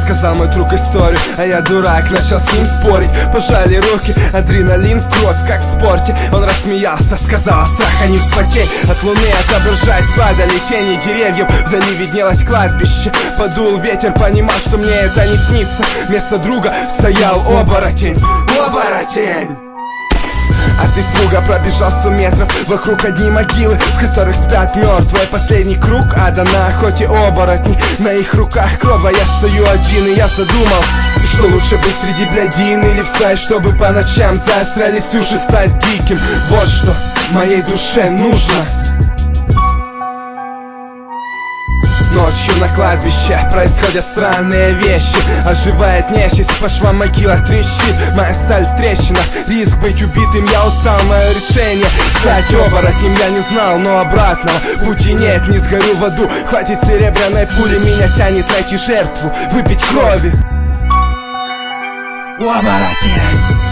рассказал мой друг историю, а я дурак, начал с ним спорить. Пожали руки, адреналин в кровь, как в спорте. Он рассмеялся, сказал: от страха не вспотей. От луны отображаясь падали тени деревьев. Вдали виднелось кладбище. Подул ветер, понимал, что мне это не снится. Вместо друга стоял оборотень. Оборотень! От испуга пробежал 100 метров. Вокруг одни могилы, в которых спят мертвые. Последний круг ада на охоте оборотней. На их руках кровь, а я стою один. И я задумал, что лучше быть среди блядин или встать, чтобы по ночам заострялись уши, стать диким. Вот что моей душе нужно. Ночью на кладбище происходят странные вещи. Оживает нечисть, по швам могила трещит. Моя сталь в трещинах, риск быть убитым. Я устал, мое решение стать оборотнем я не знал, но обратного пути нет. Не сгорю в аду, хватит серебряной пули. Меня тянет найти жертву, выпить крови. Оборотень!